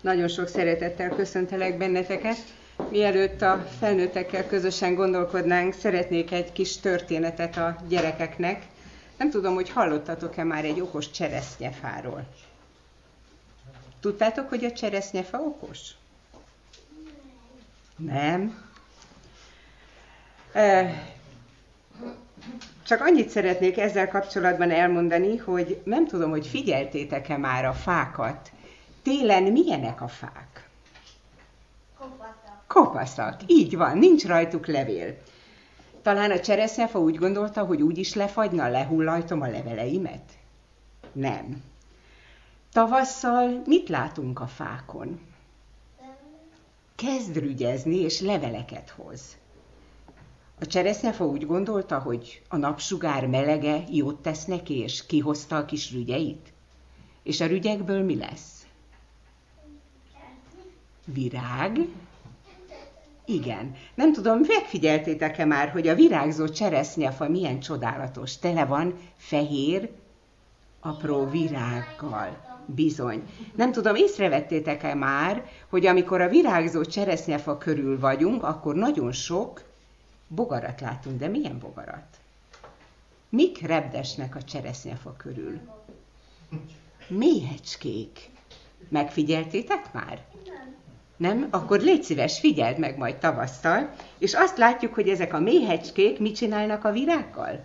Nagyon sok szeretettel köszöntelek benneteket. Mielőtt a felnőttekkel közösen gondolkodnánk, szeretnék egy kis történetet a gyerekeknek. Nem tudom, hogy hallottatok-e már egy okos cseresznyefáról. Tudtátok, hogy a cseresznyefa okos? Nem. Csak annyit szeretnék ezzel kapcsolatban elmondani, hogy nem tudom, hogy figyeltétek-e már a fákat. Télen milyenek a fák? Kopaszak, így van, nincs rajtuk levél. Talán a cseresznyefa úgy gondolta, hogy úgy is lefagyna, lehullajtom a leveleimet? Nem. Tavasszal mit látunk a fákon? Kezd rügyezni és leveleket hoz. A cseresznyefa úgy gondolta, hogy a napsugár melege jót tesz neki, és kihozta a kis rügyeit? És a rügyekből mi lesz? Virág? Igen. Nem tudom, megfigyeltétek-e már, hogy a virágzó cseresznyefa milyen csodálatos. Tele van fehér, apró virággal. Bizony. Nem tudom, észrevettétek-e már, hogy amikor a virágzó cseresznyefa körül vagyunk, akkor nagyon sok bogarat látunk. De milyen bogarat? Mik repdesnek a cseresznyefa körül? Méhecskék. Megfigyeltétek már? Nem? Akkor légy szíves, figyeld meg majd tavasszal, és azt látjuk, hogy ezek a méhecskék mit csinálnak a virággal?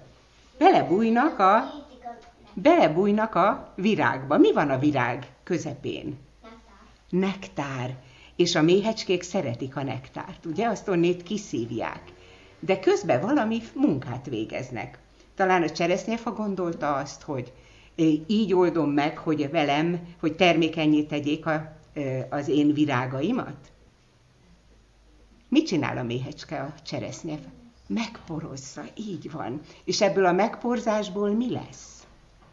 Belebújnak a virágba. Mi van a virág közepén? Nektár. És a méhecskék szeretik a nektárt, ugye? Azt onnét kiszívják. De közben valami munkát végeznek. Talán a cseresznyefa gondolta azt, hogy így oldom meg, hogy velem, hogy termékennyé tegyék az én virágaimat? Mit csinál a méhecske a cseresznyefa? Megporozza, így van. És ebből a megporzásból mi lesz?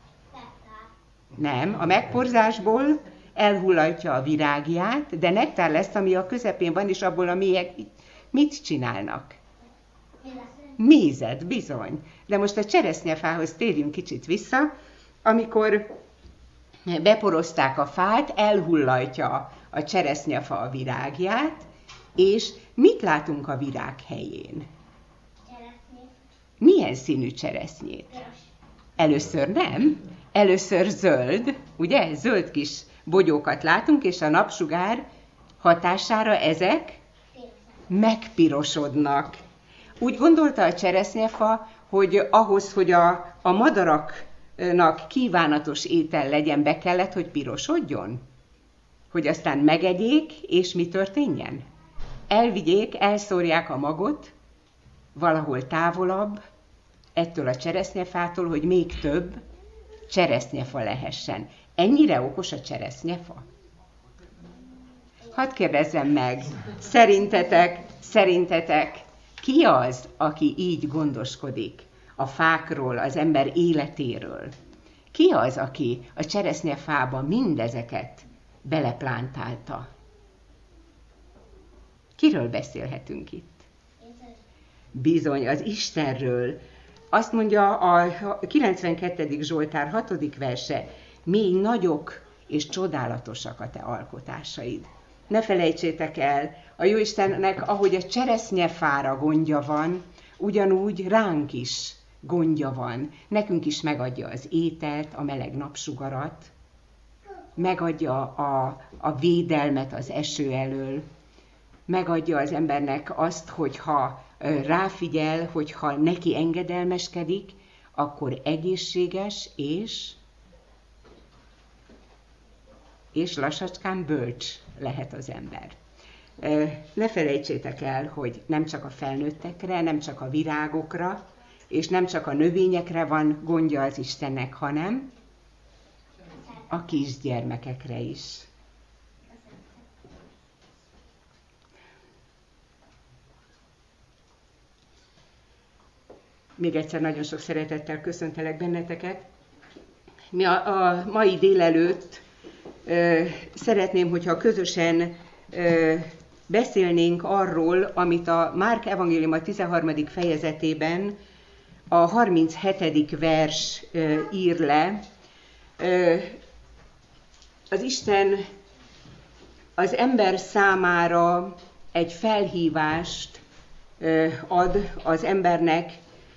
Nem, a megporzásból elhullajtja a virágját, de nektár lesz, ami a közepén van, és abból a méhek mit csinálnak? Mézet, bizony. De most a cseresznyefához térjünk kicsit vissza. Amikor beporozták a fát, elhullajtja a cseresznyefa a virágját, és mit látunk a virág helyén? Cseresznyét. Milyen színű cseresznyét? Először nem, először zöld, ugye? Zöld kis bogyókat látunk, és a napsugár hatására ezek megpirosodnak. Úgy gondolta a cseresznyefa, hogy ahhoz, hogy a madaraknak kívánatos étel legyen, be kellett, hogy pirosodjon? Hogy aztán megegyék, és mi történjen? Elvigyék, elszórják a magot valahol távolabb ettől a cseresznyefától, hogy még több cseresznyefa lehessen. Ennyire okos a cseresznyefa? Hadd kérdezzem meg, szerintetek ki az, aki így gondoskodik a fákról, az ember életéről? Ki az, aki a cseresznyefába mindezeket beleplántálta? Kiről beszélhetünk itt? Bizony, az Istenről. Azt mondja a 92. Zsoltár 6. verse, mély nagyok és csodálatosak a te alkotásaid. Ne felejtsétek el, a Jóistennek, ahogy a cseresznyefára gondja van, ugyanúgy ránk is gondja van. Nekünk is megadja az ételt, a meleg napsugarat, megadja a védelmet az eső elől, megadja az embernek azt, hogyha ráfigyel, hogyha neki engedelmeskedik, akkor egészséges és lassacskán bölcs lehet az ember. Ne felejtsétek el, hogy nem csak a felnőttekre, nem csak a virágokra, és nem csak a növényekre van gondja az Istennek, hanem a kisgyermekekre is. Még egyszer nagyon sok szeretettel köszöntelek benneteket. Mi a mai délelőtt szeretném, hogyha közösen beszélnénk arról, amit a Márk evangélium a 13. fejezetében a 37. vers ír le. Az Isten az ember számára egy felhívást ad az embernek,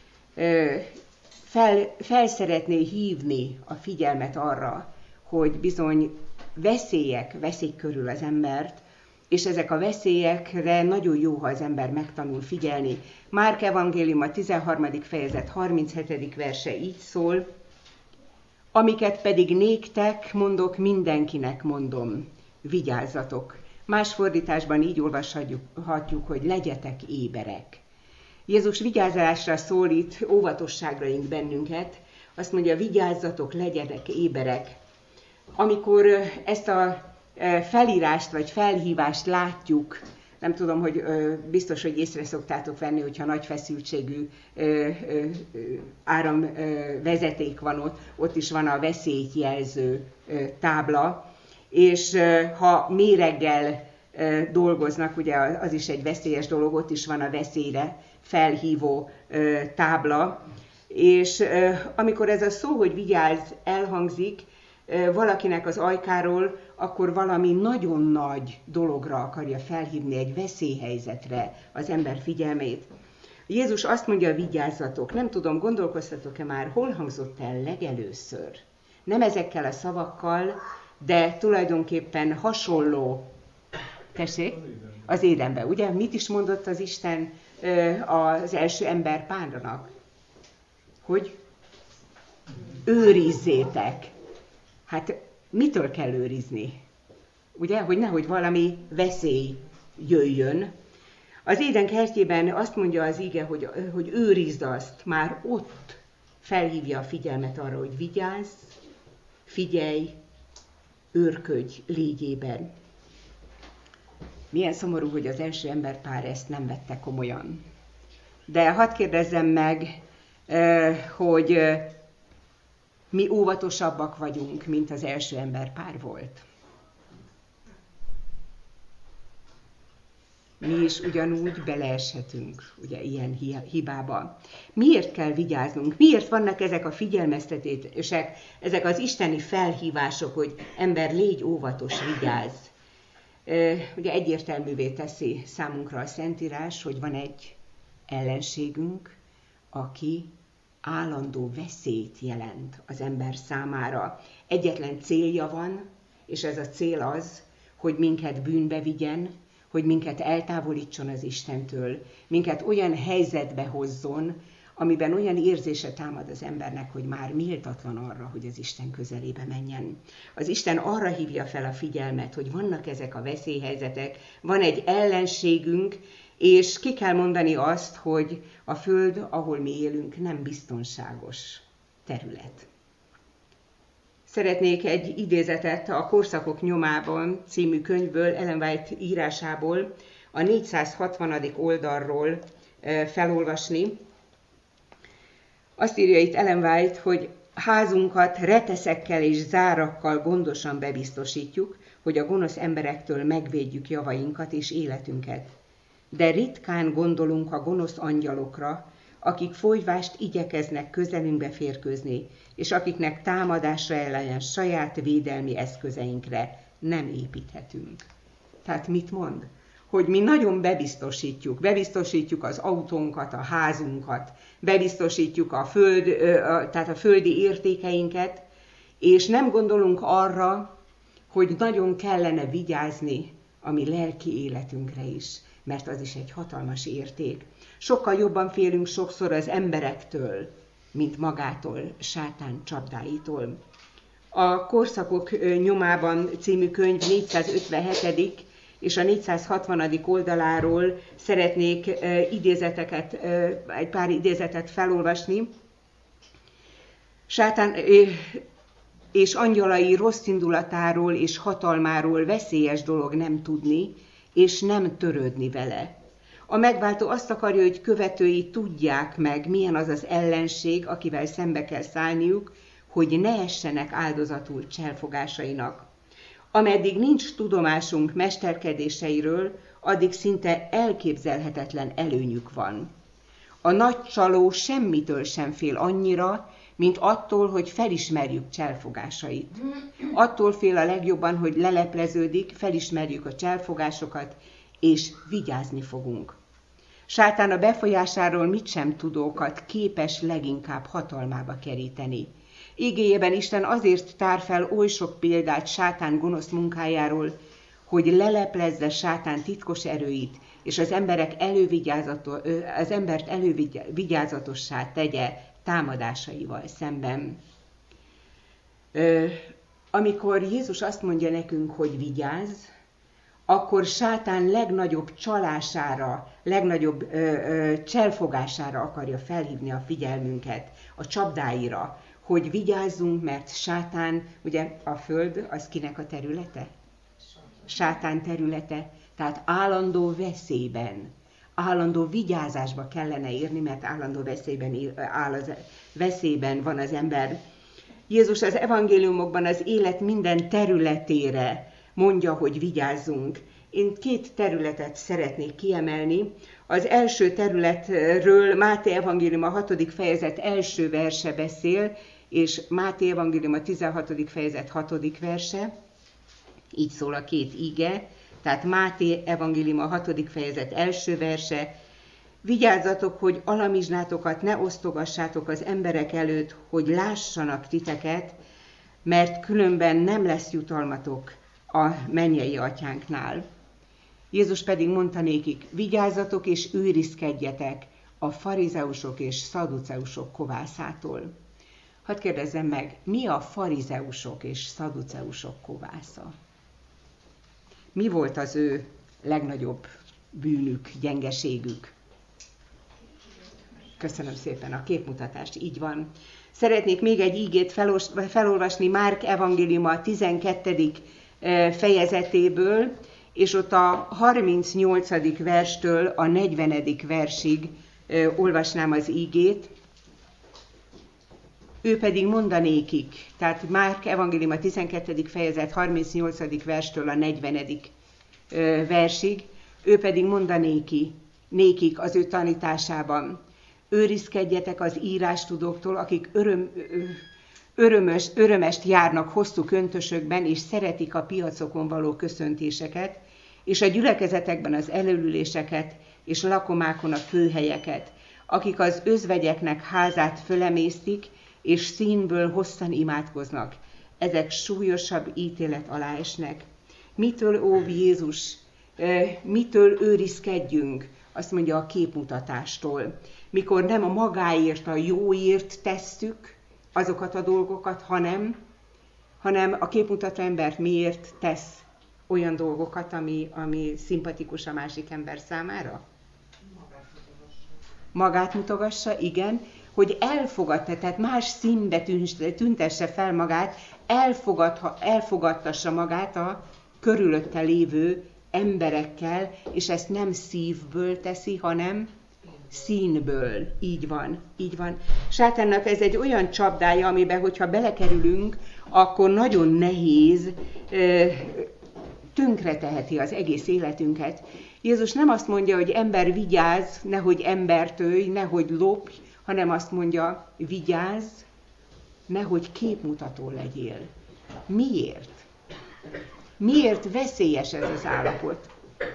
fel szeretné hívni a figyelmet arra, hogy bizony veszélyek veszik körül az embert, és ezek a veszélyekre nagyon jó, ha az ember megtanul figyelni. Márk evangélium a 13. fejezet 37. verse így szól: amiket pedig néktek mondok, mindenkinek mondom, vigyázzatok. Más fordításban így olvashatjuk, hogy legyetek éberek. Jézus vigyázásra szólít, óvatosságra int bennünket, azt mondja, vigyázzatok, legyetek éberek. Amikor ezt a felírást vagy felhívást látjuk, nem tudom, hogy biztos, hogy észre szoktátok venni, hogyha nagy feszültségű áramvezeték van ott is van a veszélyt jelző tábla, és ha méreggel dolgoznak, ugye az is egy veszélyes dolog, ott is van a veszélyre felhívó tábla, és amikor ez a szó, hogy vigyázz, elhangzik valakinek az ajkáról, akkor valami nagyon nagy dologra akarja felhívni, egy veszélyhelyzetre az ember figyelmét. Jézus azt mondja, vigyázzatok. Nem tudom, gondolkoztatok-e már, hol hangzott el legelőször? Nem ezekkel a szavakkal, de tulajdonképpen hasonló. Tessék? Az Édenben, ugye? Mit is mondott az Isten az első ember párnak? Hogy őrizzétek. Hát mitől kell őrizni? Ugye, hogy nehogy valami veszély jöjjön. Az Éden kertjében azt mondja az ige, hogy őrizd azt, már ott felhívja a figyelmet arra, hogy vigyázz, figyelj, őrködj légyében. Milyen szomorú, hogy az első emberpár ezt nem vette komolyan. De hadd kérdezzem meg, hogy mi óvatosabbak vagyunk, mint az első emberpár volt. Mi is ugyanúgy beleeshetünk ugye, ilyen hibába. Miért kell vigyáznunk? Miért vannak ezek a figyelmeztetések, ezek az isteni felhívások, hogy ember, légy óvatos, vigyázz? Ugye egyértelművé teszi számunkra a Szentírás, hogy van egy ellenségünk, aki állandó veszélyt jelent az ember számára. Egyetlen célja van, és ez a cél az, hogy minket bűnbe vigyen, hogy minket eltávolítson az Istentől, minket olyan helyzetbe hozzon, amiben olyan érzése támad az embernek, hogy már méltatlan arra, hogy az Isten közelébe menjen. Az Isten arra hívja fel a figyelmet, hogy vannak ezek a veszélyhelyzetek, van egy ellenségünk, és ki kell mondani azt, hogy a föld, ahol mi élünk, nem biztonságos terület. Szeretnék egy idézetet a Korszakok nyomában című könyvből, Ellen White írásából, a 460. oldalról felolvasni. Azt írja itt Ellen White, hogy házunkat reteszekkel és zárakkal gondosan bebiztosítjuk, hogy a gonosz emberektől megvédjük javainkat és életünket. De ritkán gondolunk a gonosz angyalokra, akik folyvást igyekeznek közelünkbe férkőzni, és akiknek támadásra ellen saját védelmi eszközeinkre nem építhetünk. Tehát mit mond? Hogy mi nagyon bebiztosítjuk az autónkat, a házunkat, bebiztosítjuk tehát a földi értékeinket, és nem gondolunk arra, hogy nagyon kellene vigyázni a mi lelki életünkre is, mert az is egy hatalmas érték. Sokkal jobban félünk sokszor az emberektől, mint magától, sátán csapdáitól. A Korszakok nyomában című könyv 457. és a 460. oldaláról szeretnék egy pár idézetet felolvasni. Sátán és angyalai rossz indulatáról és hatalmáról veszélyes dolog nem tudni, és nem törődni vele. A megváltó azt akarja, hogy követői tudják meg, milyen az az ellenség, akivel szembe kell szállniuk, hogy ne essenek áldozatul cselfogásainak. Ameddig nincs tudomásunk mesterkedéseiről, addig szinte elképzelhetetlen előnyük van. A nagy csaló semmitől sem fél annyira, mint attól, hogy felismerjük cselfogásait. Attól fél a legjobban, hogy lelepleződik, felismerjük a cselfogásokat, és vigyázni fogunk. Sátán a befolyásáról mit sem tudókat képes leginkább hatalmába keríteni. Igéjében Isten azért tár fel oly sok példát Sátán gonosz munkájáról, hogy leleplezze Sátán titkos erőit, és az embert elővigyázatossá tegye támadásaival szemben. Amikor Jézus azt mondja nekünk, hogy vigyázz, akkor Sátán legnagyobb csalására, legnagyobb cselfogására akarja felhívni a figyelmünket, a csapdáira, hogy vigyázzunk, mert Sátán, ugye a föld, az kinek a területe? Sátán területe, tehát állandó veszélyben, állandó vigyázásba kellene érni, mert állandó veszélyben van az ember. Jézus az evangéliumokban az élet minden területére mondja, hogy vigyázzunk. Én 2 területet szeretnék kiemelni. Az első területről Máté evangélium a 6. fejezet első verse beszél, és Máté evangélium a 16. fejezet 6. verse. Így szól a 2 ige. Tehát Máté evangélium a 6. fejezet első verse. Vigyázzatok, hogy alamizsnátokat ne osztogassátok az emberek előtt, hogy lássanak titeket, mert különben nem lesz jutalmatok a mennyei atyánknál. Jézus pedig mondta nékik, vigyázzatok és őrizkedjetek a farizeusok és szaduceusok kovászától. Hadd kérdezzem meg, mi a farizeusok és szaduceusok kovásza? Mi volt az ő legnagyobb bűnük, gyengeségük? Köszönöm szépen a képmutatást, így van. Szeretnék még egy ígét felolvasni Márk evangéliuma 12. fejezetéből, és ott a 38. verstől a 40. versig olvasnám az ígét. Ő pedig mondanékik, tehát Márk evangéliuma 12. fejezet 38. verstől a 40. versig, ő pedig mondanékik az ő tanításában, őrizkedjetek az írástudóktól, akik örömest járnak hosszú köntösökben, és szeretik a piacokon való köszöntéseket, és a gyülekezetekben az elölüléseket, és lakomákon a főhelyeket, akik az özvegyeknek házát fölemésztik, és színből hosszan imádkoznak. Ezek súlyosabb ítélet alá esnek. Mitől óv Jézus? Mitől őrizkedjünk? Azt mondja, a képmutatástól. Mikor nem a magáért, a jóért tesszük azokat a dolgokat, hanem a képmutató embert miért tesz olyan dolgokat, ami szimpatikus a másik ember számára? Magát mutogassa, igen, hogy elfogadta, tehát más színbe tüntesse fel magát, elfogadtassa magát a körülötte lévő emberekkel, és ezt nem szívből teszi, hanem színből. Így van, így van. Sátánnak ez egy olyan csapdája, amiben, hogyha belekerülünk, akkor nagyon nehéz, tönkreteheti az egész életünket. Jézus nem azt mondja, hogy ember vigyázz, nehogy embert ölj, nehogy lopj, hanem azt mondja, vigyázz, nehogy képmutató legyél. Miért? Miért veszélyes ez az állapot?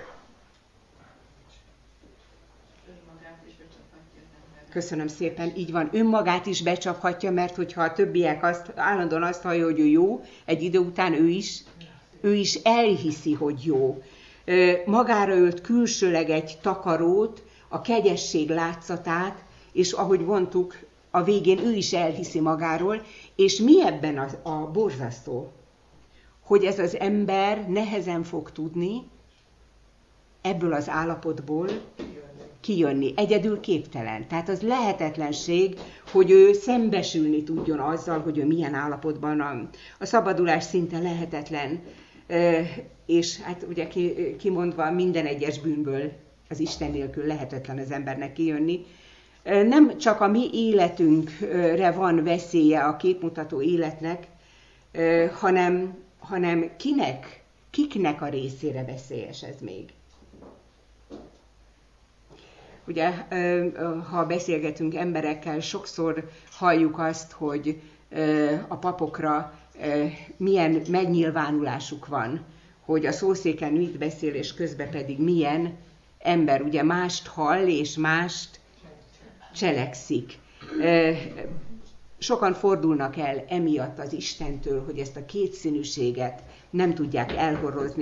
Köszönöm szépen, így van. Önmagát is becsaphatja, mert hogyha a többiek állandóan azt hallja, hogy ő jó, egy idő után ő is elhiszi, hogy jó. Magára ölt külsőleg egy takarót, a kegyesség látszatát, és ahogy mondtuk, a végén ő is elhiszi magáról, és mi ebben a borzasztó? Hogy ez az ember nehezen fog tudni ebből az állapotból kijönni. Egyedül képtelen. Tehát az lehetetlenség, hogy ő szembesülni tudjon azzal, hogy ő milyen állapotban van. A szabadulás szinte lehetetlen. És hát ugye kimondva minden egyes bűnből az Isten nélkül lehetetlen az embernek kijönni. Nem csak a mi életünkre van veszélye a képmutató életnek, hanem kiknek a részére veszélyes ez még. Ugye, ha beszélgetünk emberekkel, sokszor halljuk azt, hogy a papokra milyen megnyilvánulásuk van, hogy a szószéken mit beszél, és közben pedig milyen ember, ugye mást hall, és mást cselekszik. Sokan fordulnak el emiatt az Istentől, hogy ezt a kétszínűséget nem tudják elhorrozni.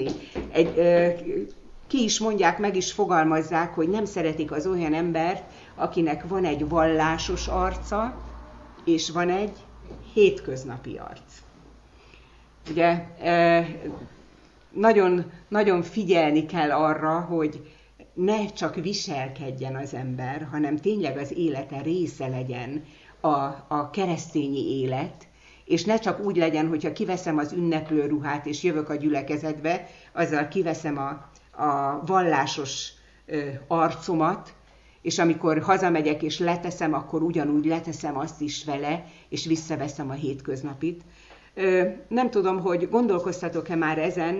Ki is mondják, meg is fogalmazzák, hogy nem szeretik az olyan embert, akinek van egy vallásos arca, és van egy hétköznapi arc. Ugye, nagyon, nagyon figyelni kell arra, hogy ne csak viselkedjen az ember, hanem tényleg az élete része legyen a keresztényi élet, és ne csak úgy legyen, hogyha kiveszem az ünneplő ruhát, és jövök a gyülekezetbe, azzal kiveszem a vallásos arcomat, és amikor hazamegyek és leteszem, akkor ugyanúgy leteszem azt is vele, és visszaveszem a hétköznapit. Nem tudom, hogy gondolkoztatok-e már ezen,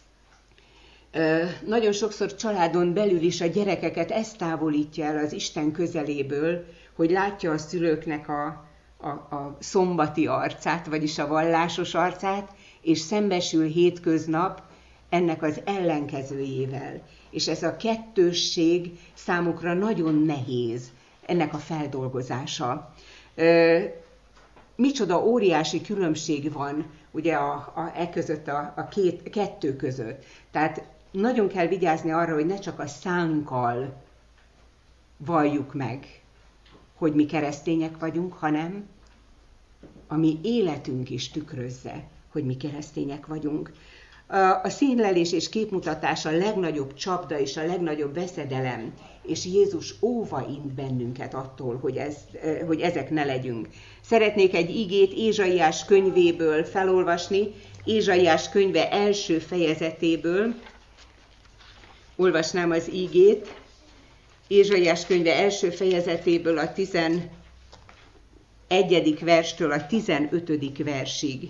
nagyon sokszor családon belül is a gyerekeket ezt távolítja el az Isten közeléből, hogy látja a szülőknek a szombati arcát, vagyis a vallásos arcát, és szembesül hétköznap ennek az ellenkezőjével. És ez a kettősség számukra nagyon nehéz, ennek a feldolgozása. Micsoda óriási különbség van ugye a kettő között. Tehát nagyon kell vigyázni arra, hogy ne csak a szánkkal valljuk meg, hogy mi keresztények vagyunk, hanem a mi életünk is tükrözze, hogy mi keresztények vagyunk. A színlelés és képmutatás a legnagyobb csapda és a legnagyobb veszedelem, és Jézus óva int bennünket attól, hogy ezek ne legyünk. Szeretnék egy igét Ézsaiás könyvéből felolvasni, Ézsaiás könyve első fejezetéből. Olvasnám az igét, Ézsaiás könyve első fejezetéből a 11. verstől a 15. versig.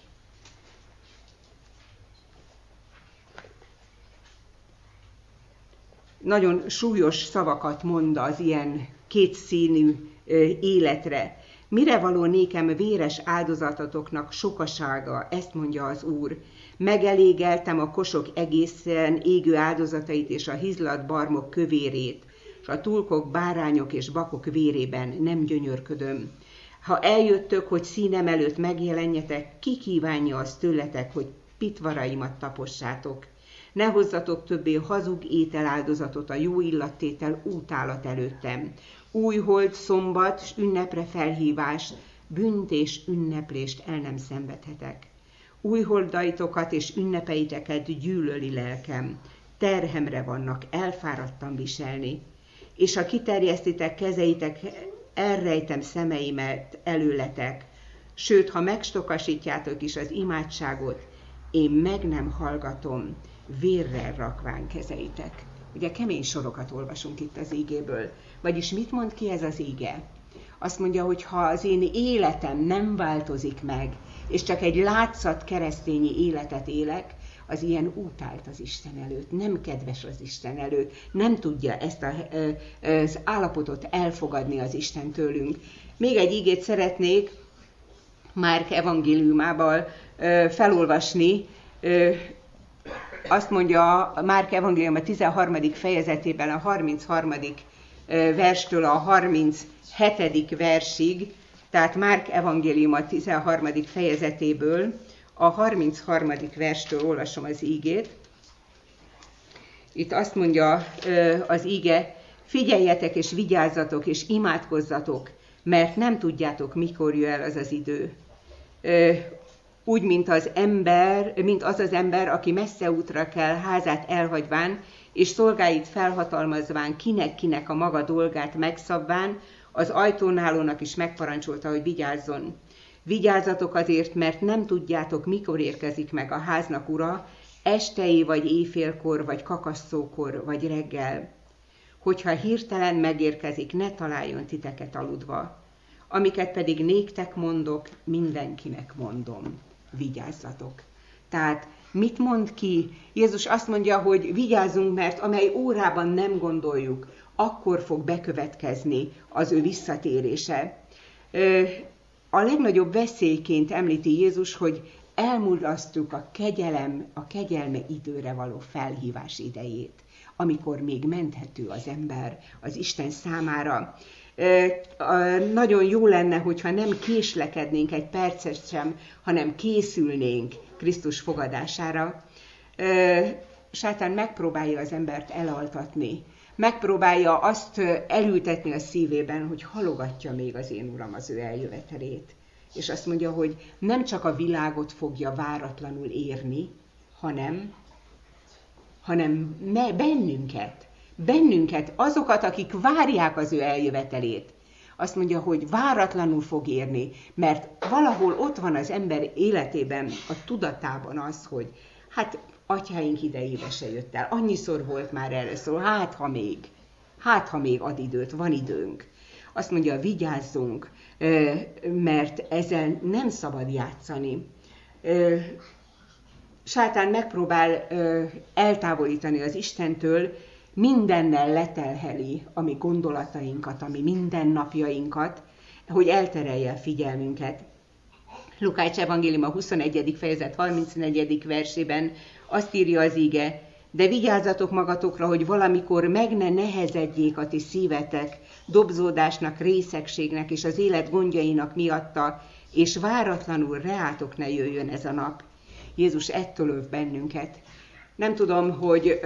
Nagyon súlyos szavakat mond az ilyen kétszínű életre. Mire való nékem véres áldozatotoknak sokasága, ezt mondja az Úr. Megelégeltem a kosok egészen égő áldozatait és a hizladt barmok kövérét, és a tulkok, bárányok és bakok vérében nem gyönyörködöm. Ha eljöttök, hogy színem előtt megjelenjetek, ki kívánja azt tőletek, hogy pitvaraimat tapossátok. Ne hozzatok többé hazug ételáldozatot a jó illattétel útálat előttem. Új hold, szombat, s ünnepre felhívás, bűnt és ünneplést el nem szenvedhetek. Új holdaitokat és ünnepeiteket gyűlöli lelkem. Terhemre vannak, elfáradtam viselni. És ha kiterjesztitek kezeitek, elrejtem szemeimet előletek. Sőt, ha megstokasítjátok is az imádságot, én meg nem hallgatom, vérrel rakván kezeitek. Ugye kemény sorokat olvasunk itt az ígéből. Vagyis mit mond ki ez az íge? Azt mondja, hogy ha az én életem nem változik meg, és csak egy látszat keresztényi életet élek, az ilyen utált az Isten előtt, nem kedves az Isten előtt, nem tudja ezt az állapotot elfogadni az Isten tőlünk. Még egy ígét szeretnék Márk evangéliumával felolvasni. Azt mondja Márk evangélium a 13. fejezetében a 33. verstől a 37. versig, tehát Márk evangélium a 13. fejezetéből a 33. verstől olvasom az ígét. Itt azt mondja az íge, figyeljetek és vigyázzatok és imádkozzatok, mert nem tudjátok, mikor jön el az az idő. Úgy, mint az ember, aki messze útra kell házát elhagyván, és szolgáit felhatalmazván, kinek a maga dolgát megszabván, az ajtónálónak is megparancsolta, hogy vigyázzon. Vigyázzatok azért, mert nem tudjátok, mikor érkezik meg a háznak ura, estei, vagy éjfélkor, vagy kakasszókor, vagy reggel. Hogyha hirtelen megérkezik, ne találjon titeket aludva. Amiket pedig néktek mondok, mindenkinek mondom. Vigyázzatok. Tehát Mit mond ki? Jézus azt mondja, hogy vigyázzunk, mert amely órában nem gondoljuk, akkor fog bekövetkezni az ő visszatérése. A legnagyobb veszélyként említi Jézus, hogy elmulasztjuk a kegyelme időre való felhívás idejét, amikor még menthető az ember az Isten számára. Nagyon jó lenne, hogyha nem késlekednénk egy percet sem, hanem készülnénk Krisztus fogadására. Sátán megpróbálja az embert elaltatni, megpróbálja azt elültetni a szívében, hogy halogatja még az én Uram az ő eljövetelét. És azt mondja, hogy nem csak a világot fogja váratlanul érni, hanem bennünket, azokat, akik várják az ő eljövetelét. Azt mondja, hogy váratlanul fog érni, mert valahol ott van az ember életében, a tudatában az, hogy hát atyáink idejébe se jött el, annyiszor volt már erre szó, hát ha még ad időt, van időnk. Azt mondja, vigyázzunk, mert ezzel nem szabad játszani. Sátán megpróbál eltávolítani az Istentől, mindennel letelheli a mi gondolatainkat, a mi mindennapjainkat, hogy elterelje a figyelmünket. Lukács evangélium a 21. fejezet 34. versében azt írja az íge, de vigyázzatok magatokra, hogy valamikor meg ne nehezedjék a ti szívetek, dobzódásnak, részegségnek és az élet gondjainak miatta, és váratlanul reátok ne jöjjön ez a nap. Jézus ettől óv bennünket. Nem tudom, hogy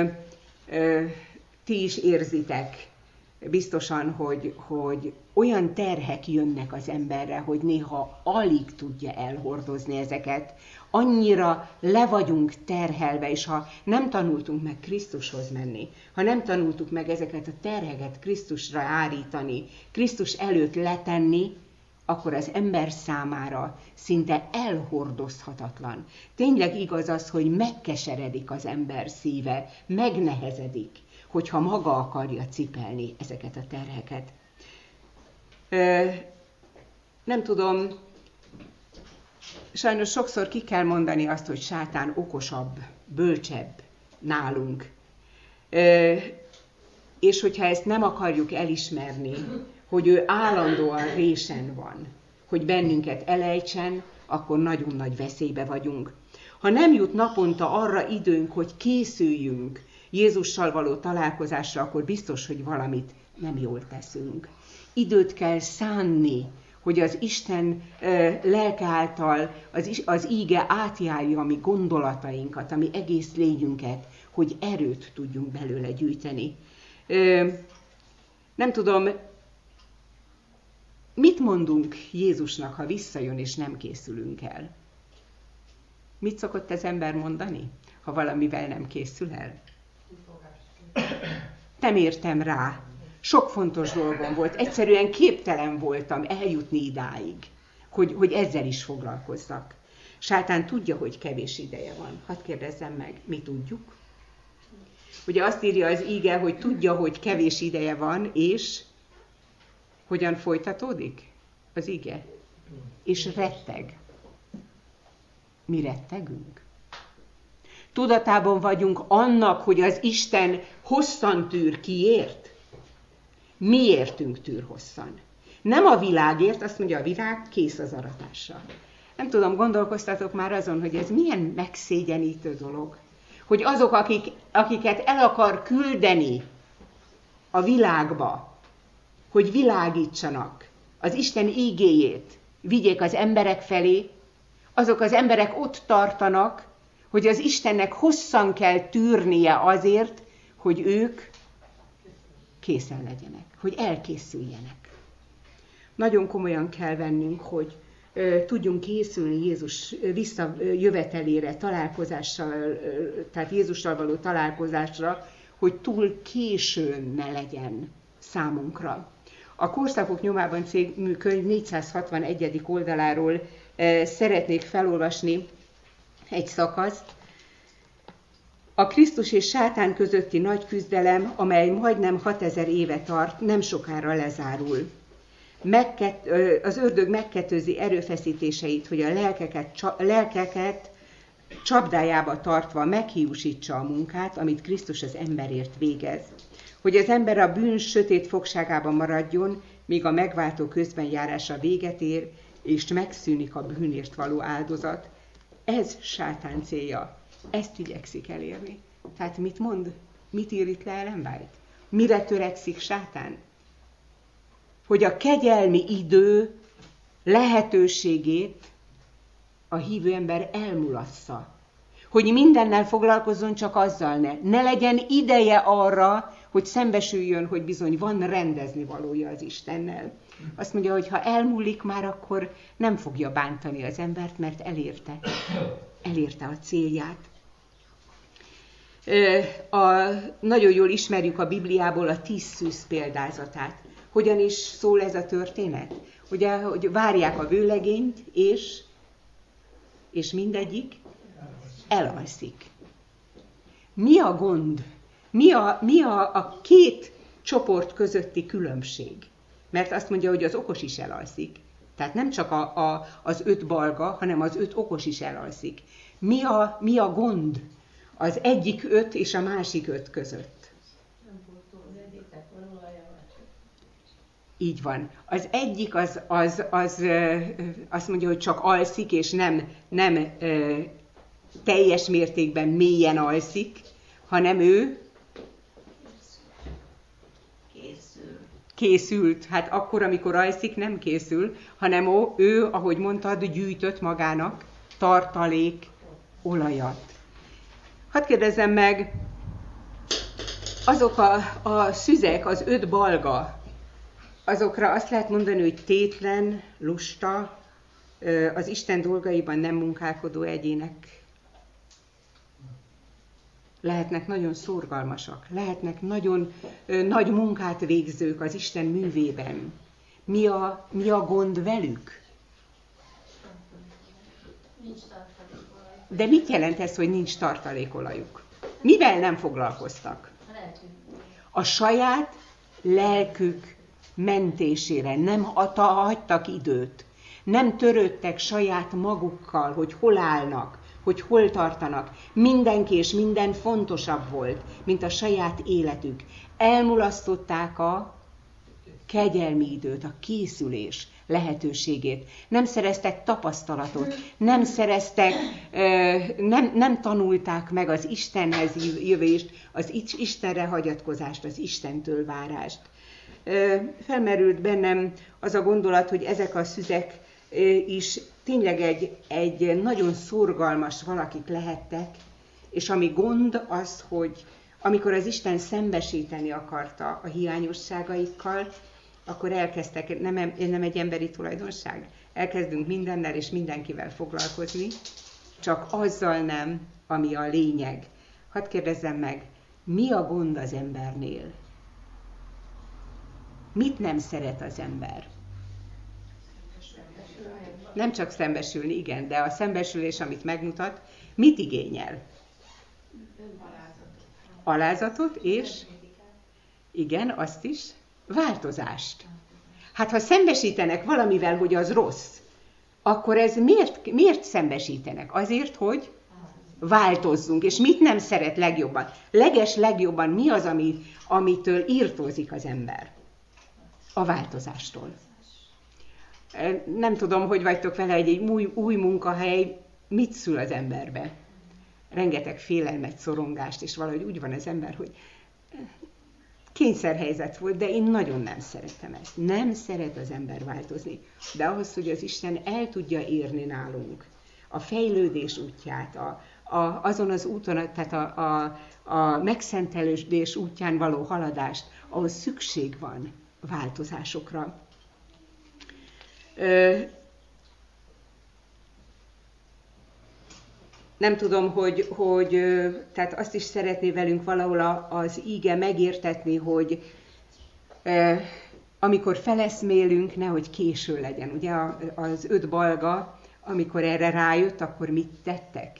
ti is érzitek biztosan, hogy olyan terhek jönnek az emberre, hogy néha alig tudja elhordozni ezeket. Annyira le vagyunk terhelve, és ha nem tanultunk meg Krisztushoz menni, ha nem tanultuk meg ezeket a terheket Krisztusra állítani, Krisztus előtt letenni, akkor az ember számára szinte elhordozhatatlan. Tényleg igaz az, hogy megkeseredik az ember szíve, megnehezedik, hogyha maga akarja cipelni ezeket a terheket. Nem tudom, sajnos sokszor ki kell mondani azt, hogy sátán okosabb, bölcsebb nálunk. És hogyha ezt nem akarjuk elismerni, hogy ő állandóan résen van, hogy bennünket elejtsen, akkor nagyon nagy veszélybe vagyunk. Ha nem jut naponta arra időnk, hogy készüljünk Jézussal való találkozásra, akkor biztos, hogy valamit nem jól teszünk. Időt kell szánni, hogy az Isten lelke által az íge átjárja a mi gondolatainkat, a mi egész lényünket, hogy erőt tudjunk belőle gyűjteni. Nem tudom, mit mondunk Jézusnak, ha visszajön és nem készülünk el? Mit szokott az ember mondani, ha valamivel nem készül el? Nem értem rá. Sok fontos dolgom volt. Egyszerűen képtelen voltam eljutni idáig, hogy ezzel is foglalkozzak. Sátán tudja, hogy kevés ideje van. Hadd kérdezzem meg, mi tudjuk? Ugye azt írja az íge, hogy tudja, hogy kevés ideje van, és hogyan folytatódik az íge? És retteg. Mi rettegünk? Tudatában vagyunk annak, hogy az Isten hosszan tűr kiért? Miértünk tűr hosszan? Nem a világért, azt mondja, a világ kész az aratásra. Nem tudom, gondolkoztatok már azon, hogy ez milyen megszégyenítő dolog, hogy azok, akiket el akar küldeni a világba, hogy világítsanak, az Isten ígéjét vigyék az emberek felé, azok az emberek ott tartanak, hogy az Istennek hosszan kell tűrnie azért, hogy ők készen legyenek, hogy elkészüljenek. Nagyon komolyan kell vennünk, hogy tudjunk készülni Jézus visszajövetelére, találkozással, tehát Jézussal való találkozásra, hogy túl későn ne legyen számunkra. A Korszakok nyomában című könyv 461. oldaláról szeretnék felolvasni egy szakaszt. A Krisztus és sátán közötti nagy küzdelem, amely majdnem 6000 éve tart, nem sokára lezárul. Az ördög megkettőzi erőfeszítéseit, hogy a lelkeket csapdájába tartva meghiúsítsa a munkát, amit Krisztus az emberért végez. Hogy az ember a bűn sötét fogságában maradjon, míg a megváltó közbenjárása véget ér, és megszűnik a bűnért való áldozat. Ez sátán célja. Ezt igyekszik elérni. Tehát mit mond? Mit ír itt le Ellen White? Mire törekszik sátán? Hogy a kegyelmi idő lehetőségét a hívő ember elmulassza. Hogy mindennel foglalkozzon, csak azzal ne legyen ideje arra, hogy szembesüljön, hogy bizony van rendezni valója az Istennel. Azt mondja, hogy ha elmúlik már, akkor nem fogja bántani az embert, mert elérte a célját. Nagyon jól ismerjük a Bibliából a 10 szűz példázatát. Hogyan is szól ez a történet? Ugye, hogy várják a vőlegényt, és mindegyik elalszik. Mi a gond? Mi a két csoport közötti különbség? Mert azt mondja, hogy az okos is elalszik. Tehát nem csak az 5 balga, hanem az 5 okos is elalszik. Mi a gond az egyik 5 és a másik 5 között? Így van. Az egyik az azt mondja, hogy csak alszik, és nem teljes mértékben mélyen alszik, hanem ő készült. Hát akkor, amikor alszik, nem készül, hanem ő, ahogy mondtad, gyűjtött magának tartalék olajat. Hadd kérdezzem meg, azok a szüzek, az 5 balga, azokra azt lehet mondani, hogy tétlen, lusta, az Isten dolgaiban nem munkálkodó egyének. Lehetnek nagyon szorgalmasak, lehetnek nagyon nagy munkát végzők az Isten művében. Mi a gond velük? De mit jelent ez, hogy nincs tartalékolajuk? Mivel nem foglalkoztak? A saját lelkük mentésére nem hagytak időt, nem törődtek saját magukkal, hogy hol állnak, hogy hol tartanak. Mindenki és minden fontosabb volt, mint a saját életük. Elmulasztották a kegyelmi időt, a készülés lehetőségét. Nem szereztek tapasztalatot, nem tanulták meg az Istenhez jövést, az Istenre hagyatkozást, az Istentől várást. Felmerült bennem az a gondolat, hogy ezek a szüzek is tényleg egy nagyon szorgalmas valakik lehettek, és ami gond az, hogy amikor az Isten szembesíteni akarta a hiányosságaikkal, akkor elkezdtek, nem egy emberi tulajdonság, elkezdünk mindennel és mindenkivel foglalkozni, csak azzal nem, ami a lényeg. Hadd kérdezzem meg, mi a gond az embernél? Mit nem szeret az ember? Nem csak szembesülni, igen, de a szembesülés, amit megmutat, mit igényel? Alázatot és, igen, azt is, változást. Hát ha szembesítenek valamivel, hogy az rossz, akkor ez miért szembesítenek? Azért, hogy változzunk. És mit nem szeret legjobban? Legjobban mi az, amitől írtózik az ember? A változástól. Nem tudom, hogy vagytok vele, egy új munkahely mit szül az emberbe. Rengeteg félelmet, szorongást, és valahogy úgy van az ember, hogy kényszerhelyzet volt, de én nagyon nem szeretem ezt. Nem szeret az ember változni. De ahhoz, hogy az Isten el tudja érni nálunk a fejlődés útját, azon az úton, tehát a megszentelődés útján való haladást, ahhoz szükség van változásokra. Nem tudom, hogy tehát azt is szeretné velünk valahol az íge megértetni, hogy amikor feleszmélünk, nehogy késő legyen. Ugye az 5 balga, amikor erre rájött, akkor mit tettek?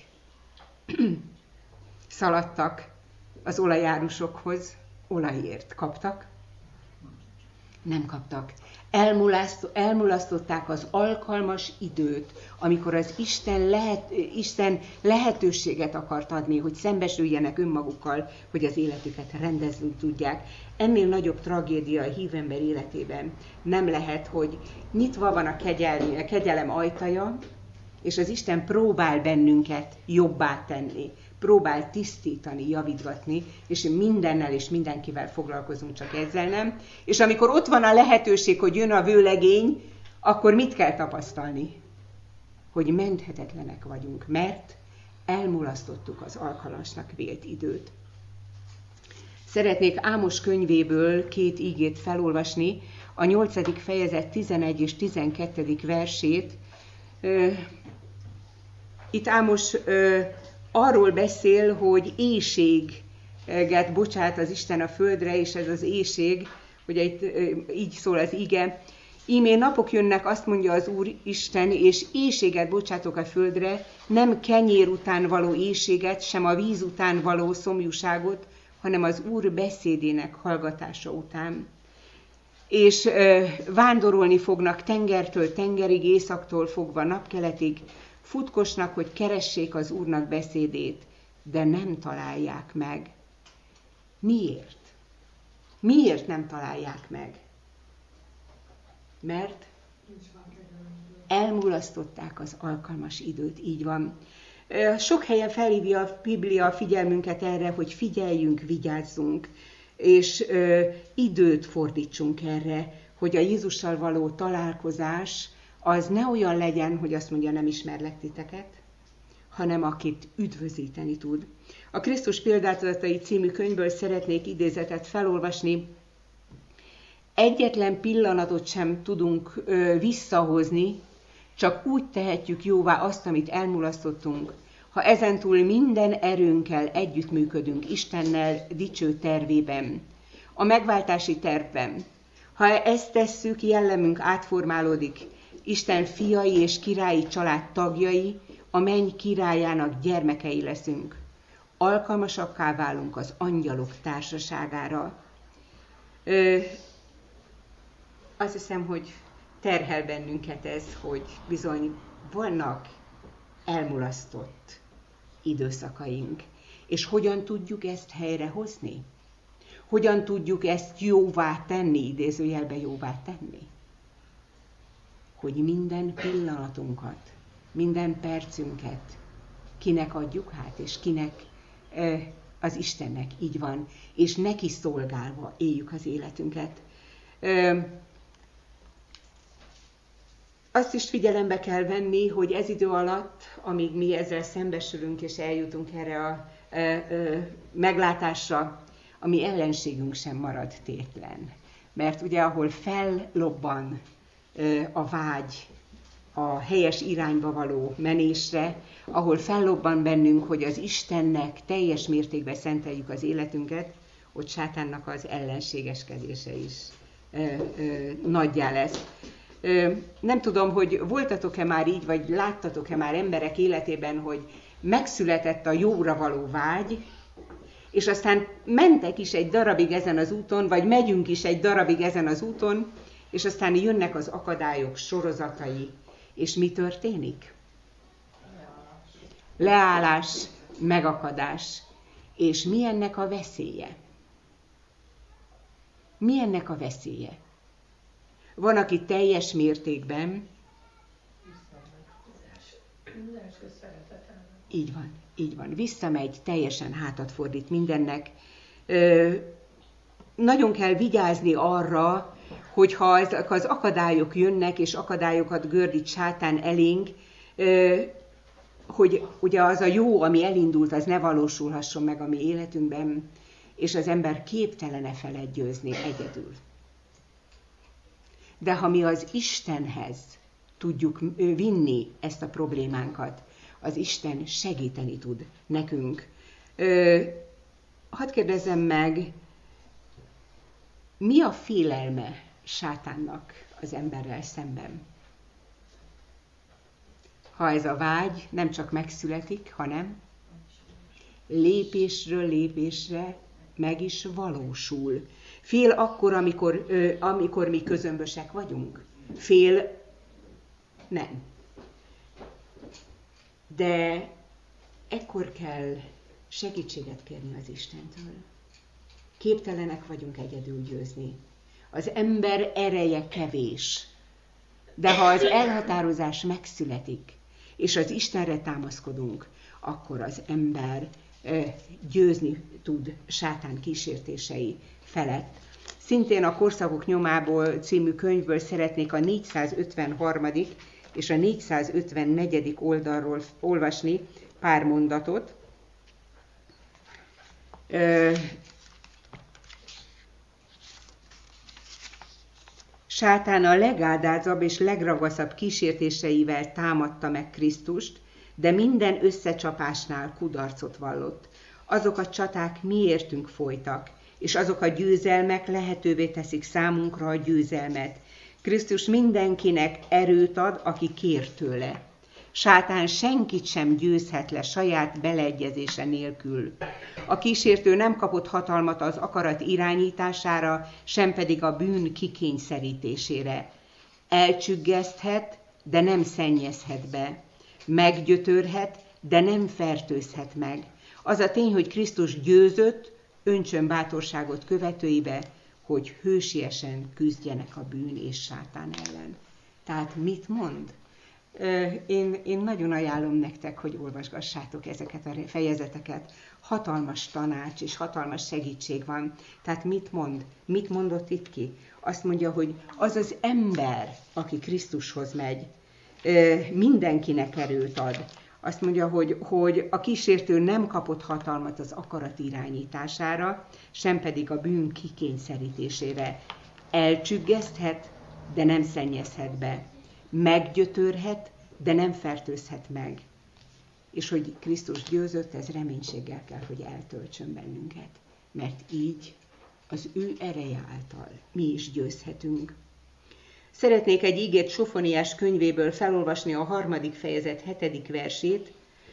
Szaladtak az olajárusokhoz, olajért kaptak. Nem kaptak. Elmulasztották az alkalmas időt, amikor az Isten lehetőséget akart adni, hogy szembesüljenek önmagukkal, hogy az életüket rendezni tudják. Ennél nagyobb tragédia a hívember életében nem lehet, hogy nyitva van a kegyelem ajtaja, és az Isten próbál bennünket jobbá tenni, próbál tisztítani, javítgatni, és mindennel és mindenkivel foglalkozunk, csak ezzel nem. És amikor ott van a lehetőség, hogy jön a vőlegény, akkor mit kell tapasztalni? Hogy menthetetlenek vagyunk, mert elmulasztottuk az alkalmasnak vélt időt. Szeretnék Ámos könyvéből 2 ígét felolvasni, a 8. fejezet 11 és 12. versét. Itt Ámos arról beszél, hogy éhséget bocsát az Isten a földre, és ez az éhség, ugye itt így szól az ige, íme napok jönnek, azt mondja az Úr Isten, és éhséget bocsátok a földre, nem kenyér után való éhséget, sem a víz után való szomjúságot, hanem az Úr beszédének hallgatása után. És vándorolni fognak tengertől tengerig, északtól fogva napkeletig, futkosnak, hogy keressék az Úrnak beszédét, de nem találják meg. Miért? Miért nem találják meg? Mert elmulasztották az alkalmas időt, így van. Sok helyen felhívja a Biblia figyelmünket erre, hogy figyeljünk, vigyázzunk, és időt fordítsunk erre, hogy a Jézussal való találkozás az ne olyan legyen, hogy azt mondja, nem ismerlek titeket, hanem akit üdvözíteni tud. A Krisztus példázatai című könyvből szeretnék idézetet felolvasni. Egyetlen pillanatot sem tudunk visszahozni, csak úgy tehetjük jóvá azt, amit elmulasztottunk, ha ezentúl minden erőnkkel együttműködünk Istennel dicső tervében, a megváltási tervben. Ha ezt tesszük, jellemünk átformálódik, Isten fiai és királyi család tagjai, a menny királyának gyermekei leszünk. Alkalmasakká válunk az angyalok társaságára. Azt hiszem, hogy terhel bennünket ez, hogy bizony vannak elmulasztott időszakaink. És hogyan tudjuk ezt helyrehozni? Hogyan tudjuk ezt jóvá tenni, idézőjelben jóvá tenni? Hogy minden pillanatunkat, minden percünket kinek adjuk hát, és kinek az Istennek, így van, és neki szolgálva éljük az életünket. Azt is figyelembe kell venni, hogy ez idő alatt, amíg mi ezzel szembesülünk és eljutunk erre a meglátásra, a mi ellenségünk sem marad tétlen. Mert ugye ahol fellobban a vágy a helyes irányba való menésre, ahol fellobban bennünk, hogy az Istennek teljes mértékben szenteljük az életünket, ott sátánnak az ellenségeskedése is nagyjá lesz. Nem tudom, hogy voltatok-e már így, vagy láttatok-e már emberek életében, hogy megszületett a jóra való vágy, és aztán mentek is egy darabig ezen az úton, vagy megyünk is egy darabig ezen az úton, és aztán jönnek az akadályok sorozatai, és mi történik? Leállás, megakadás. És mi ennek a veszélye? Mi ennek a veszélye? Van, aki teljes mértékben... Így van. Visszamegy, teljesen hátat fordít mindennek. Nagyon kell vigyázni arra, hogyha ezek az akadályok jönnek, és akadályokat gördít sátán elénk, hogy ugye az a jó, ami elindult, az ne valósulhasson meg a mi életünkben, és az ember képtelen-e felett győzni egyedül. De ha mi az Istenhez tudjuk vinni ezt a problémánkat, az Isten segíteni tud nekünk. Hadd kérdezzem meg, mi a félelme sátánnak az emberrel szemben? Ha ez a vágy nem csak megszületik, hanem lépésről lépésre meg is valósul. Fél akkor, amikor mi közömbösek vagyunk. Fél nem. De ekkor kell segítséget kérni az Istentől. Képtelenek vagyunk egyedül győzni. Az ember ereje kevés. De ha az elhatározás megszületik, és az Istenre támaszkodunk, akkor az ember győzni tud sátán kísértései felett. Szintén a Korszakok nyomából című könyvből szeretnék a 453. és a 454. oldalról olvasni pár mondatot. Sátán a legádázabb és legragaszabb kísértéseivel támadta meg Krisztust, de minden összecsapásnál kudarcot vallott. Azok a csaták miértünk folytak, és azok a győzelmek lehetővé teszik számunkra a győzelmet. Krisztus mindenkinek erőt ad, aki kér tőle. Sátán senkit sem győzhet le saját beleegyezése nélkül. A kísértő nem kapott hatalmat az akarat irányítására, sem pedig a bűn kikényszerítésére. Elcsüggeszthet, de nem szennyezhet be. Meggyötörhet, de nem fertőzhet meg. Az a tény, hogy Krisztus győzött, öntsön bátorságot követőibe, hogy hősiesen küzdjenek a bűn és sátán ellen. Tehát mit mond? Én nagyon ajánlom nektek, hogy olvasgassátok ezeket a fejezeteket. Hatalmas tanács és hatalmas segítség van. Tehát mit mond? Mit mondott itt ki? Azt mondja, hogy az az ember, aki Krisztushoz megy, mindenkinek erőt ad. Azt mondja, hogy a kísértő nem kapott hatalmat az akarat irányítására, sem pedig a bűn kikényszerítésére. Elcsüggeszthet, de nem szennyezhet be. Meggyötörhet, de nem fertőzhet meg. És hogy Krisztus győzött, ez reménységgel kell, hogy eltöltsön bennünket. Mert így az ő ereje által mi is győzhetünk. Szeretnék egy igét Sofoniás könyvéből felolvasni a 3. fejezet 7. versét.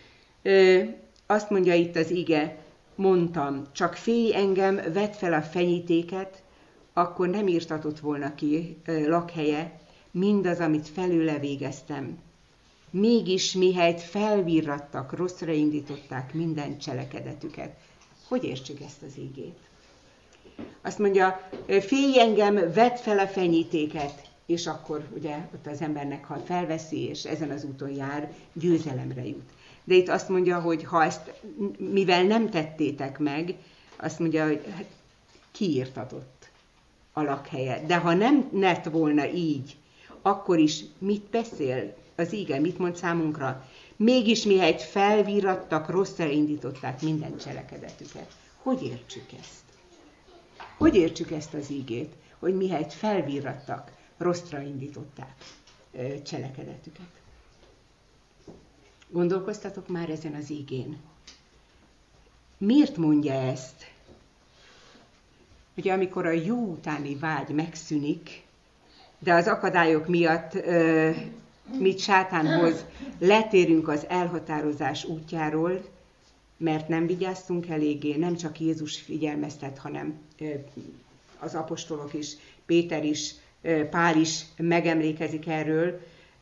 Azt mondja itt az ige, mondtam, csak félj engem, vedd fel a fenyítéket, akkor nem írtatott volna ki lakhelye, mindaz, amit felőle végeztem. Mégis mihelyt felvirrattak, rosszra indították minden cselekedetüket. Hogy értsük ezt az igét? Azt mondja, félj engem, vedd fel a fenyítéket, és akkor ugye ott az embernek, ha felveszi, és ezen az úton jár, győzelemre jut. De itt azt mondja, hogy ha ezt, mivel nem tettétek meg, azt mondja, hogy hát, kiírtatott a lakhelye. De ha nem lett volna így, akkor is mit beszél az ige, mit mond számunkra? Mégis mihelyt felvirrattak, rosszra indították minden cselekedetüket. Hogy értsük ezt? Hogy értsük ezt az igét, hogy mihelyt felvirrattak, rosszra indították cselekedetüket? Gondolkoztatok már ezen az igén? Miért mondja ezt? Ugye amikor a jó utáni vágy megszűnik, de az akadályok miatt mit sátánhoz letérünk az elhatározás útjáról, mert nem vigyáztunk eléggé, nem csak Jézus figyelmeztet, hanem az apostolok is, Péter is, Pál is megemlékezik erről,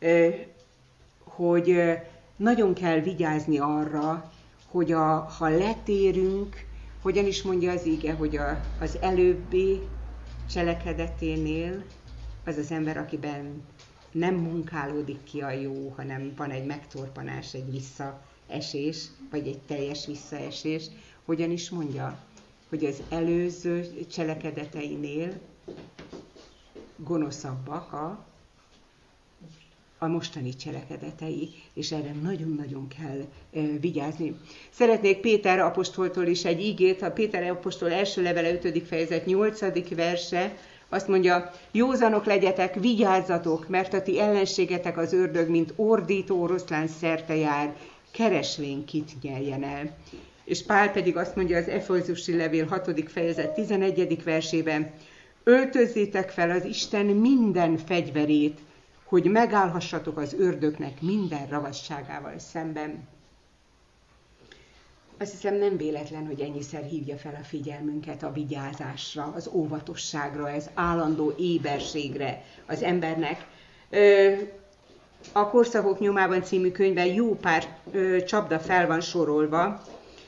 hogy nagyon kell vigyázni arra, hogy ha letérünk, hogyan is mondja az ige, hogy az előbbi cselekedeténél az az ember, akiben nem munkálódik ki a jó, hanem van egy megtorpanás, egy visszaesés, vagy egy teljes visszaesés, hogyan is mondja, hogy az előző cselekedeteinél gonoszabbak a mostani cselekedetei, és erre nagyon-nagyon kell vigyázni. Szeretnék Péter apostoltól is egy igét, a Péter apostol első levele 5. fejezet 8. verse, azt mondja, józanok legyetek, vigyázzatok, mert a ti ellenségetek az ördög, mint ordító oroszlán szerte jár, keresvén kit nyeljen el. És Pál pedig azt mondja az Efézusi levél 6. fejezet 11. versében, öltözzétek fel az Isten minden fegyverét, hogy megállhassatok az ördögnek minden ravasságával szemben. Azt hiszem nem véletlen, hogy ennyiszer hívja fel a figyelmünket a vigyázásra, az óvatosságra, ez állandó éberségre az embernek. A Korszakok nyomában című könyvben jó pár csapda fel van sorolva,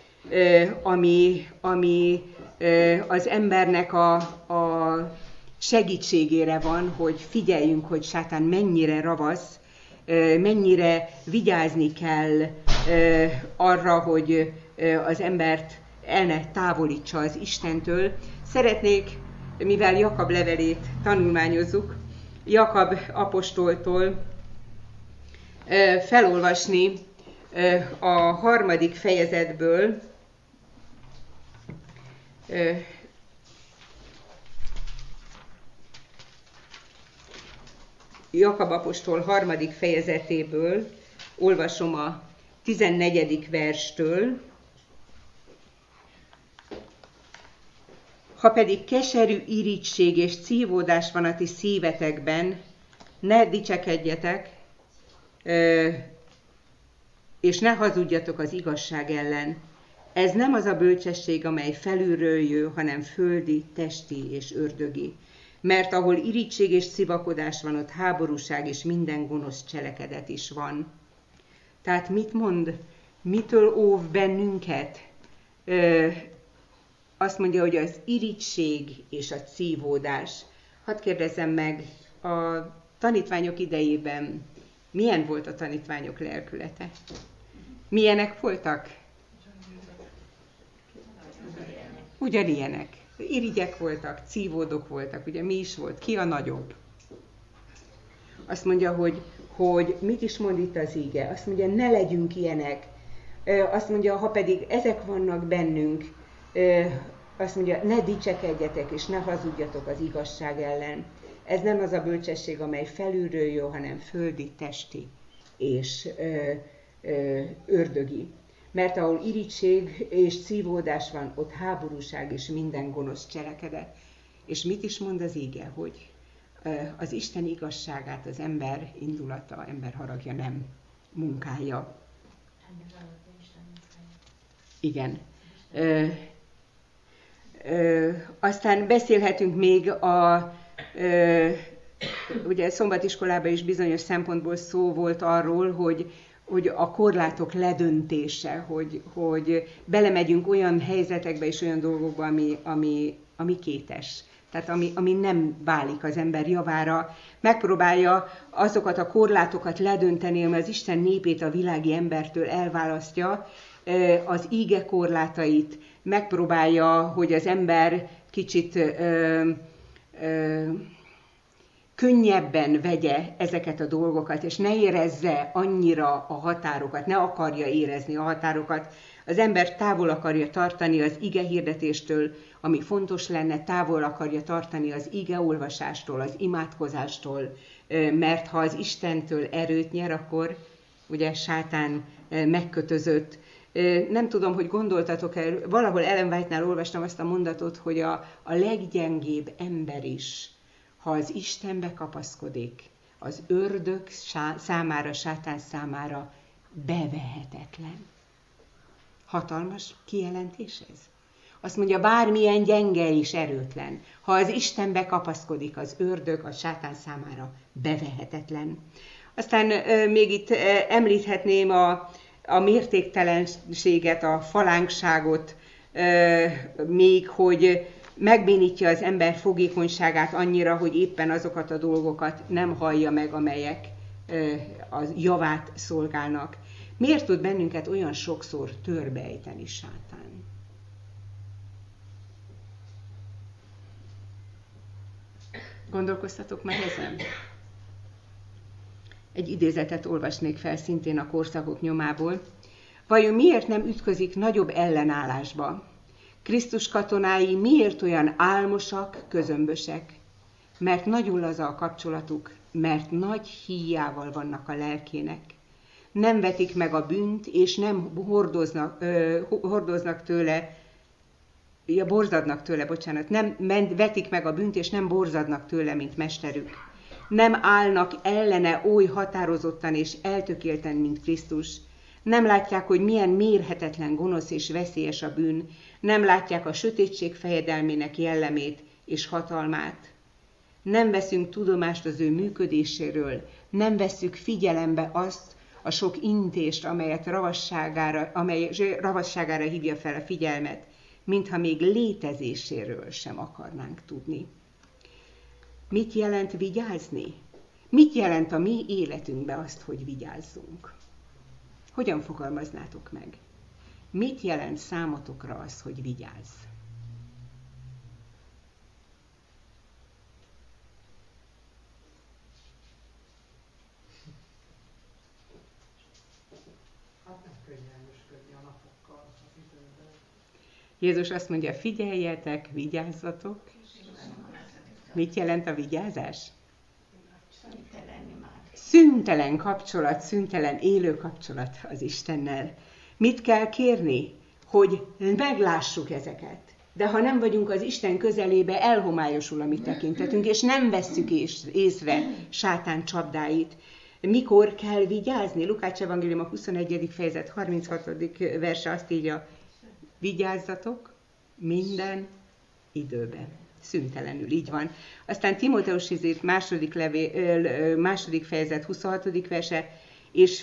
ami az embernek a segítségére van, hogy figyeljünk, hogy sátán mennyire ravasz, mennyire vigyázni kell arra, hogy az embert el ne távolítsa az Istentől. Szeretnék, mivel Jakab levelét tanulmányozzuk, Jakab apostoltól felolvasni a 3. fejezetből Jakab apostol 3. fejezetéből olvasom a 14. verstől. Ha pedig keserű irigység és szívódás van a ti szívetekben, ne dicsekedjetek, és ne hazudjatok az igazság ellen. Ez nem az a bölcsesség, amely felülről jön, hanem földi, testi és ördögi. Mert ahol irigység és szivakodás van, ott háborúság és minden gonosz cselekedet is van. Tehát mit mond? Mitől óv bennünket? Azt mondja, hogy az irigység és a szívódás. Hadd kérdezzem meg, a tanítványok idejében milyen volt a tanítványok lelkülete? Milyenek voltak? Ugyanilyenek. Irigyek voltak, szívódok voltak, ugye mi is volt? Ki a nagyobb? Azt mondja, hogy mit is mond itt az íge? Azt mondja, ne legyünk ilyenek. Azt mondja, ha pedig ezek vannak bennünk, azt mondja, ne dicsekedjetek és ne hazudjatok az igazság ellen. Ez nem az a bölcsesség, amely felülről jön, hanem földi, testi és ördögi. Mert ahol irigység és szívódás van, ott háborúság és minden gonosz cselekedet. És mit is mond az íge, hogy az Isten igazságát az ember indulata, ember haragja nem munkálja. Igen. Aztán beszélhetünk még ugye szombatiskolában is bizonyos szempontból szó volt arról, hogy a korlátok ledöntése, hogy belemegyünk olyan helyzetekbe és olyan dolgokba, ami kétes. Tehát ami nem válik az ember javára. Megpróbálja azokat a korlátokat ledönteni, ami az Isten népét a világi embertől elválasztja, az íge korlátait, megpróbálja, hogy az ember kicsit könnyebben vegye ezeket a dolgokat, és ne érezze annyira a határokat, ne akarja érezni a határokat. Az ember távol akarja tartani az ige hirdetéstől, ami fontos lenne, távol akarja tartani az ige olvasástól, az imádkozástól, mert ha az Istentől erőt nyer, akkor ugye sátán megkötözött. Nem tudom, hogy gondoltatok-e, valahol Ellen White-nál olvastam azt a mondatot, hogy a leggyengébb ember is, ha az Istenbe kapaszkodik, az ördög számára, sátán számára bevehetetlen. Hatalmas kijelentés ez? Azt mondja, bármilyen gyenge és erőtlen, ha az Istenbe kapaszkodik, az ördög a sátán számára bevehetetlen. Aztán még itt említhetném a mértéktelenséget, a falánkságot, még hogy megbénítja az ember fogékonyságát annyira, hogy éppen azokat a dolgokat nem hallja meg, amelyek az javát szolgálnak. Miért tud bennünket olyan sokszor törbejteni sátán? Gondolkoztatok már ezen? Egy idézetet olvasnék fel szintén a Korszakok nyomából. Vajon miért nem ütközik nagyobb ellenállásba? Krisztus katonái miért olyan álmosak, közömbösek? Mert nagyon laza a kapcsolatuk, mert nagy híjával vannak a lelkének. Nem vetik meg a bűnt, és nem borzadnak tőle, nem vetik meg a bűnt, és nem borzadnak tőle, mint mesterük. Nem állnak ellene oly határozottan és eltökélten, mint Krisztus. Nem látják, hogy milyen mérhetetlen, gonosz és veszélyes a bűn. Nem látják a sötétség fejedelmének jellemét és hatalmát. Nem veszünk tudomást az ő működéséről, nem vesszük figyelembe azt a sok intést, amely ravasságára hívja fel a figyelmet, mintha még létezéséről sem akarnánk tudni. Mit jelent vigyázni? Mit jelent a mi életünkbe azt, hogy vigyázzunk? Hogyan fogalmaznátok meg? Mit jelent számotokra az, hogy vigyázz? Jézus azt mondja, figyeljetek, vigyázzatok. Mit jelent a vigyázás? Szüntelen kapcsolat, szüntelen élő kapcsolat az Istennel. Mit kell kérni? Hogy meglássuk ezeket. De ha nem vagyunk az Isten közelébe, elhomályosul a mi tekintetünk, és nem vesszük észre sátán csapdáit. Mikor kell vigyázni? Lukács evangélium a 21. fejezet 36. verse azt írja, vigyázzatok minden időben. Szüntelenül, így van. Aztán Timóteus ízért második fejezet 26. verse, és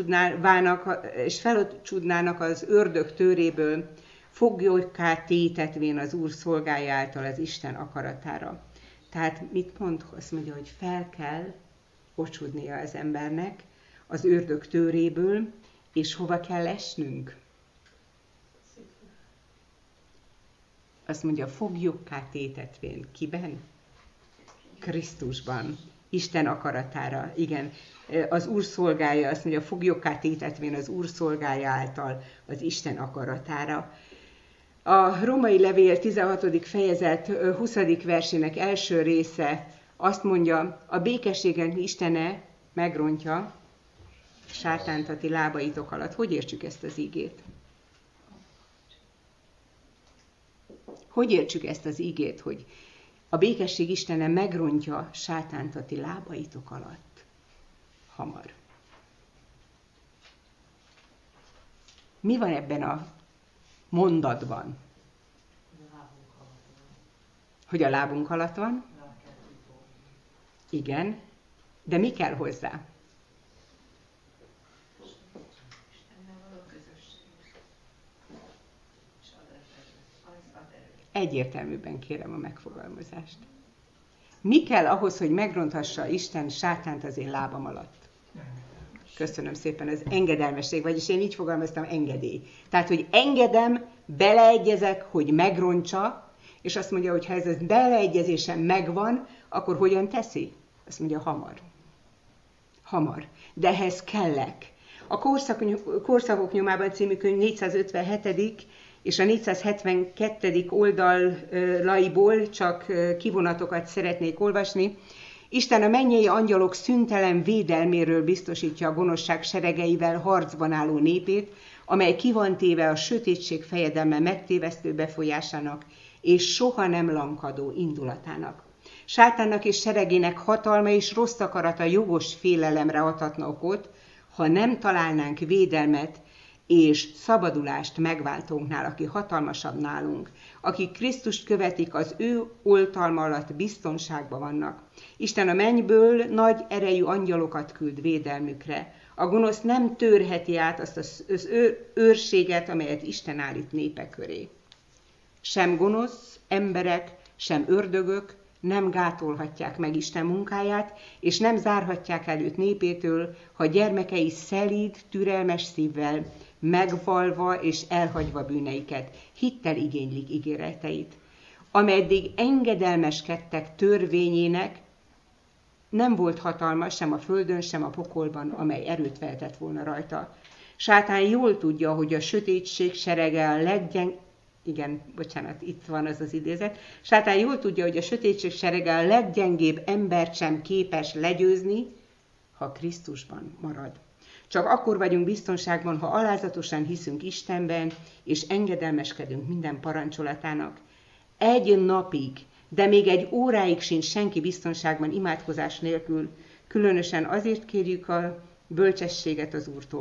felocsudnának az ördög töréből, foglyokká tétetvén az Úr szolgája által az Isten akaratára. Tehát mit mond? Azt mondja, hogy fel kell ocsudnia az embernek az ördög töréből, és hova kell esnünk? Azt mondja, foglyokká tétetvén. Kiben? Krisztusban. Isten akaratára. Igen. Az Úr szolgája, azt mondja, foglyokká tétetvén az Úr szolgája által az Isten akaratára. A római levél 16. fejezet 20. versének első része azt mondja, a békességen Istene megrontja sátánt a ti lábaitok alatt. Hogy értsük ezt az ígét? Hogy értsük ezt az ígét, hogy a békesség Istene megrontja sátánt a ti lábaitok alatt? Hamar. Mi van ebben a mondatban? Hogy a lábunk alatt van? Igen. De mi kell hozzá? Egyértelműbben kérem a megfogalmazást. Mi kell ahhoz, hogy megronthassa Isten sátánt az én lábam alatt? Köszönöm szépen, az engedelmesség, vagyis én így fogalmaztam, engedély. Tehát, hogy engedem, beleegyezek, hogy megrontsa, és azt mondja, hogy ha ez a beleegyezésem megvan, akkor hogyan teszi? Azt mondja, hamar. Hamar. De ehhez kellek. A Korszakok nyomában című könyv 457. és a 472. oldalaiból csak kivonatokat szeretnék olvasni. Isten a mennyei angyalok szüntelen védelméről biztosítja a gonoszság seregeivel harcban álló népét, amely ki van téve a sötétség fejedelme megtévesztő befolyásának és soha nem lankadó indulatának. Sátánnak és seregének hatalma és rossz akarata jogos félelemre adhatna okot, ha nem találnánk védelmet és szabadulást megváltónknál, aki hatalmasabb nálunk, akik Krisztust követik, az ő oltalma alatt biztonságban vannak. Isten a mennyből nagy erejű angyalokat küld védelmükre. A gonosz nem törheti át azt az őrséget, amelyet Isten állít népek köré. Sem gonosz emberek, sem ördögök nem gátolhatják meg Isten munkáját, és nem zárhatják el őt népétől, ha gyermekei szelíd, türelmes szívvel, megvalva és elhagyva bűneiket, hittel igénylik ígéreteit. Ameddig engedelmeskedtek törvényének, nem volt hatalma sem a földön, sem a pokolban, amely erőt vehetett volna rajta. Sátán jól tudja, hogy a sötétség serege a itt van az idézet. Sátán jól tudja, hogy a sötétség serege a leggyengébb embert sem képes legyőzni, ha Krisztusban marad. Csak akkor vagyunk biztonságban, ha alázatosan hiszünk Istenben, és engedelmeskedünk minden parancsolatának. Egy napig, de még egy óráig sincs senki biztonságban imádkozás nélkül, különösen azért kérjük a bölcsességet az Úrtól,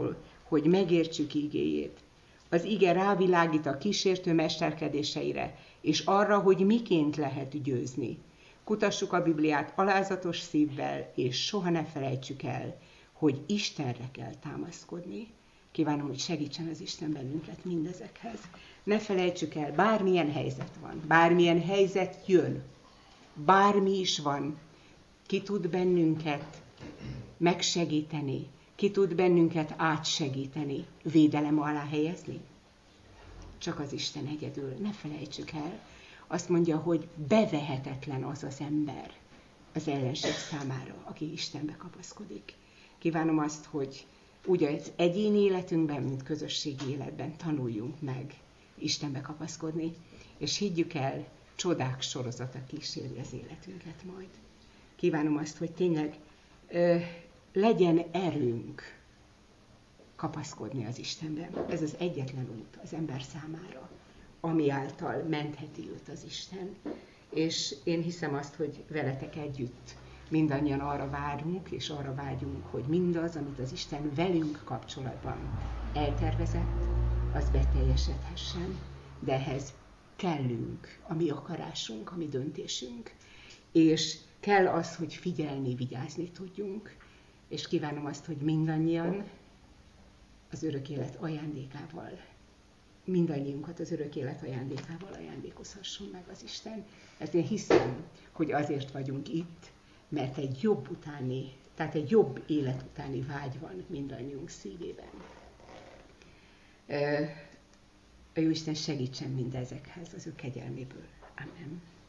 hogy megértsük igéjét. Az ige rávilágít a kísértő mesterkedéseire, és arra, hogy miként lehet győzni. Kutassuk a Bibliát alázatos szívvel, és soha ne felejtsük el, hogy Istenre kell támaszkodni. Kívánom, hogy segítsen az Isten bennünket mindezekhez. Ne felejtsük el, bármilyen helyzet van, bármilyen helyzet jön, bármi is van, ki tud bennünket megsegíteni, ki tud bennünket átsegíteni, védelem alá helyezni? Csak az Isten egyedül, ne felejtsük el. Azt mondja, hogy bevehetetlen az az ember az ellenség számára, aki Istenbe kapaszkodik. Kívánom azt, hogy úgy az egyéni életünkben, mint közösségi életben tanuljunk meg Istenbe kapaszkodni, és higgyük el, csodák sorozata kíséri az életünket majd. Kívánom azt, hogy tényleg legyen erőnk kapaszkodni az Istenben. Ez az egyetlen út az ember számára, ami által mentheti őt az Isten. És én hiszem azt, hogy veletek együtt mindannyian arra várunk, és arra vágyunk, hogy mindaz, amit az Isten velünk kapcsolatban eltervezett, az beteljesedhessen, de ehhez kellünk a mi akarásunk, a mi döntésünk, és kell az, hogy figyelni, vigyázni tudjunk, és kívánom azt, hogy mindannyian az örök élet ajándékával, mindannyiunkat az örök élet ajándékával ajándékozhasson meg az Isten. Mert én hiszem, hogy azért vagyunk itt, mert egy jobb utáni, tehát egy jobb élet utáni vágy van mindannyiunk szívében. A Jóisten segítsen mindezekhez az ő kegyelméből. Amen.